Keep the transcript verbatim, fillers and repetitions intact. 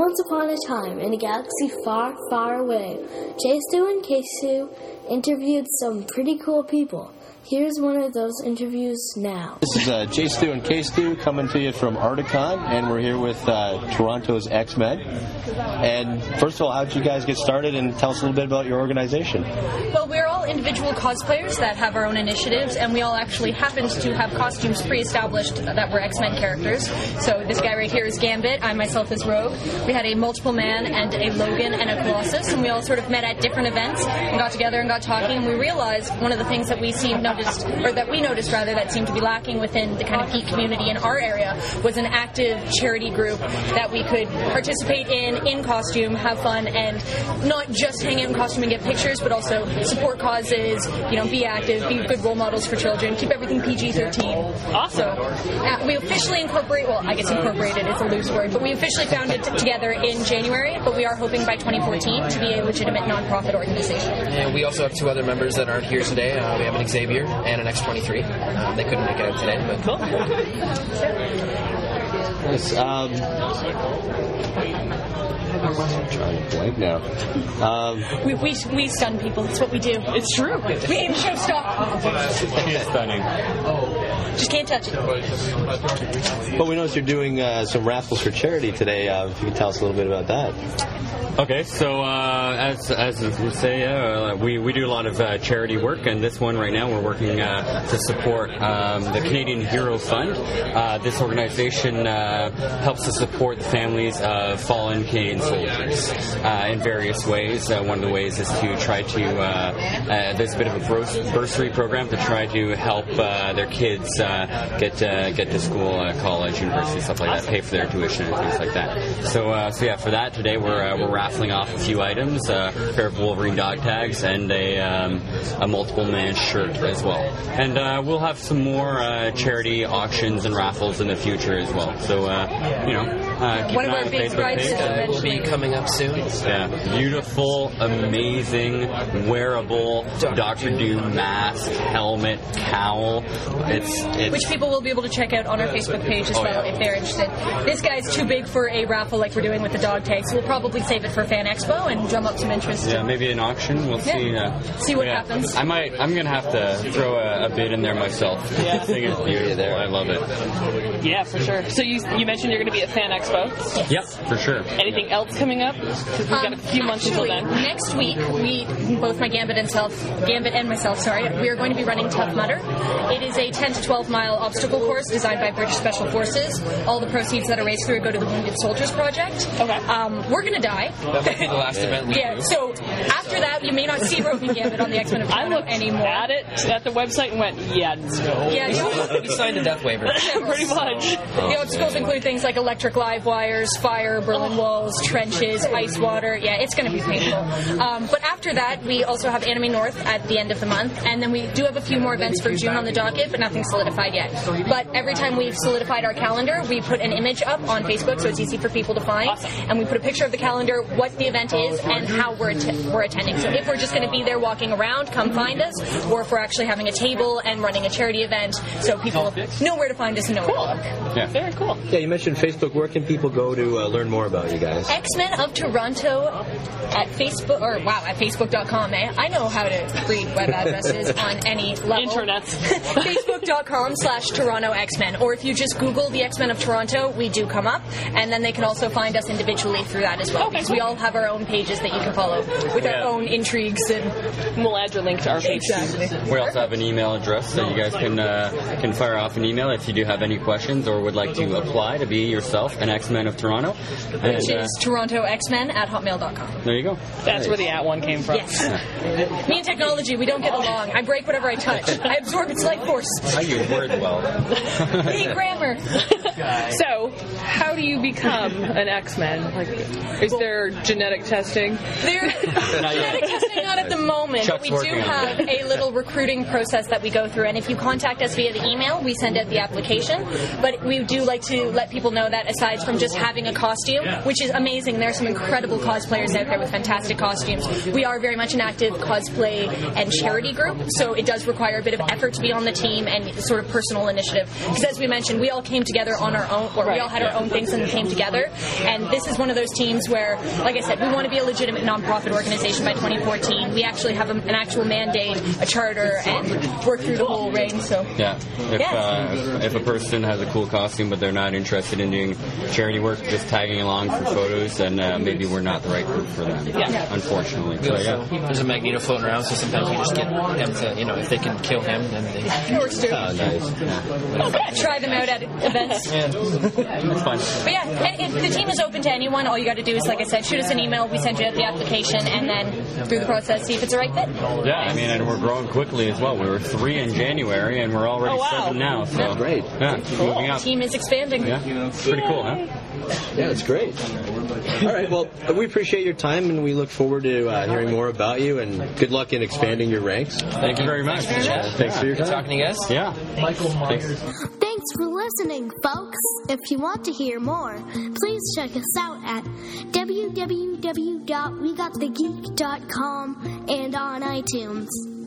Once upon a time, in a galaxy far, far away, J. Stu and K. Stu interviewed some pretty cool people. Here's one of those interviews now. This is uh, J. Stu and K. Stu coming to you from Articon, and we're here with uh, Toronto's X-Men. And first of all, how did you guys get started, and tell us a little bit about your organization? Well, we're all individual cosplayers that have our own initiatives, and we all actually happened to have costumes pre-established that were X-Men characters. So this guy right here is Gambit, I myself is Rogue. We had a Multiple Man and a Logan and a Colossus, and we all sort of met at different events and got together and got talking, and we realized one of the things that we seemed noticed, or that we noticed rather, that seemed to be lacking within the kind of geek community in our area was an active charity group that we could participate in, in costume, have fun, and not just hang out in costume and get pictures, but also support causes, you know, be active, be good role models for children, keep everything P G thirteen. Awesome. Uh, we officially incorporate, well, I guess incorporated is a loose word, but we officially founded t- together in January, but we are hoping by twenty fourteen to be a legitimate nonprofit organization. And we also have two other members that aren't here today. Uh, we have an Xavier and an X twenty-three. Um, they couldn't make it out today, but cool. Yes, um, I'm trying to blank now. Um, we, we we stun people. It's what we do. It's true. We aim show stop. She's stunning. Just can't touch it. But we noticed you're doing uh, some raffles for charity today. Uh, if you could tell us a little bit about that. Okay, so uh, as as you say, uh, we, we do a lot of uh, charity work, and this one right now we're working uh, to support um, the Canadian Hero Fund. Uh, this organization uh, helps to support the families of fallen Canadian soldiers uh, in various ways. Uh, one of the ways is to try to, uh, uh, there's a bit of a bursary program to try to help uh, their kids uh, get uh, get to school, uh, college, university, stuff like that, pay for their tuition and things like that. So, uh, so yeah, for that today we're uh, we're raffling off a few items, uh, a pair of Wolverine dog tags and a, um, a Multiple Man shirt as well. And uh, we'll have some more uh, charity auctions and raffles in the future as well. So, uh, you know, uh, keep one an of eye our on big Facebook stripes page. uh, will be coming up soon. Yeah, beautiful, amazing, wearable Doctor Doom mask, helmet, cowl. It's, it's Which people will be able to check out on our Facebook page as oh, well yeah. if they're interested. This guy's too big for a raffle like we're doing with the dog tags, so we'll probably save it for Fan Expo and drum up some interest. Yeah, maybe an auction. We'll yeah. see. Uh, see what yeah. happens. I might. I'm gonna have to throw a, a bid in there myself. Yeah. The thing is beauty there. I love it. Yeah, for sure. So you you mentioned you're going to be at Fan Expo. Yep, for sure. Anything yeah. else coming up? Because we've got a few um, months actually, until then. Next week, we both my Gambit and self, Gambit and myself, sorry, we are going to be running Tough Mudder. It is a ten to twelve mile obstacle course designed by British Special Forces. All the proceeds that are raised through it go to the Wounded Soldiers Project. Okay. Um, we're going to die. That might be the last event we Yeah. do. So after that, you may not see Rogue and Gambit on the X-Men of I Toronto looked anymore. at it at the website and went, yeah, no. Yeah, You signed a death waiver. Pretty much. The obstacles include things like electric live wires, fire, Berlin walls, trenches, ice water. Yeah, it's going to be painful. Um, but after that, we also have Anime North at the end of the month, and then we do have a few more events for June on the docket, but nothing solidified yet. But every time we've solidified our calendar, we put an image up on Facebook, so it's easy for people to find, Awesome. and we put a picture of the calendar, what the event is, and how we're att- we're attending. So if we're just going to be there walking around, come find us, or if we're actually having a table and running a charity event, so people know where to find us and know where to look. Yeah. Very cool. Yeah, you mentioned Facebook. Where can people go to uh, learn more about you guys? X-Men of Toronto at Facebook, or wow, at facebook dot com, eh? I know how to read web addresses on any level. Internets. facebook dot com slash Toronto X-Men. Or if you just Google the X-Men of Toronto, we do come up. And then they can also find us individually through that as well. Okay, because cool. we all have our own pages that you can follow with Yeah. our own intrigues. And We'll add your link to our page. exactly. We also have an email address, so you guys can uh, can fire off an email if you do have any questions or would like to apply to be yourself an X-Men of Toronto. And, Which uh, is Toronto X Men at hotmail dot com. there you go. That's where the at one came from. Yes. Me and technology, we don't get along. I break whatever I touch. I absorb its life force. I use word well. Hey, grammar. So, how do you become an X-Men? Like, is there genetic testing? They're genetic testing not at the moment, Chuck's but we do working on have a little recruiting process that we go through. And if you contact us via the email, we send out the application. But we do like to let people know that aside from just having a costume, which is amazing, there are some incredible cosplayers out there with fantastic costumes. We are very much an active cosplay and charity group, so it does require a bit of effort to be on the team and sort of personal initiative. Because as we mentioned, we all came together on on our own, or we all had our own things and came together. And this is one of those teams where, like I said, we want to be a legitimate nonprofit organization by twenty fourteen. We actually have a, an actual mandate, a charter, and work through the whole range. So yeah, if, yeah. Uh, if, if a person has a cool costume but they're not interested in doing charity work, just tagging along for photos, and uh, maybe we're not the right group for them. Yeah. Unfortunately. So, yeah. There's a Magneto floating around, so sometimes we just get him to, you know, if they can kill him, then they. Works too. Oh, nice. Yeah. Try them out at events. Yeah. It's fun. But yeah, if the team is open to anyone. All you got to do is, like I said, shoot us an email. We send you out the application, and then through the process, see if it's the right fit. Yeah, I mean, and we're growing quickly as well. We were three in January, and we're already Oh, wow. seven now. So That's great. Yeah, moving The up. team is expanding. Yeah, it's pretty cool, huh? Yeah, that's great. All right, well, we appreciate your time, and we look forward to uh, hearing more about you, and good luck in expanding your ranks. Thank you very much. Uh, thanks for your Good time. talking to you guys. Yeah. Thanks. Thanks for listening, folks. If you want to hear more, please check us out at w w w dot we got the geek dot com and on iTunes.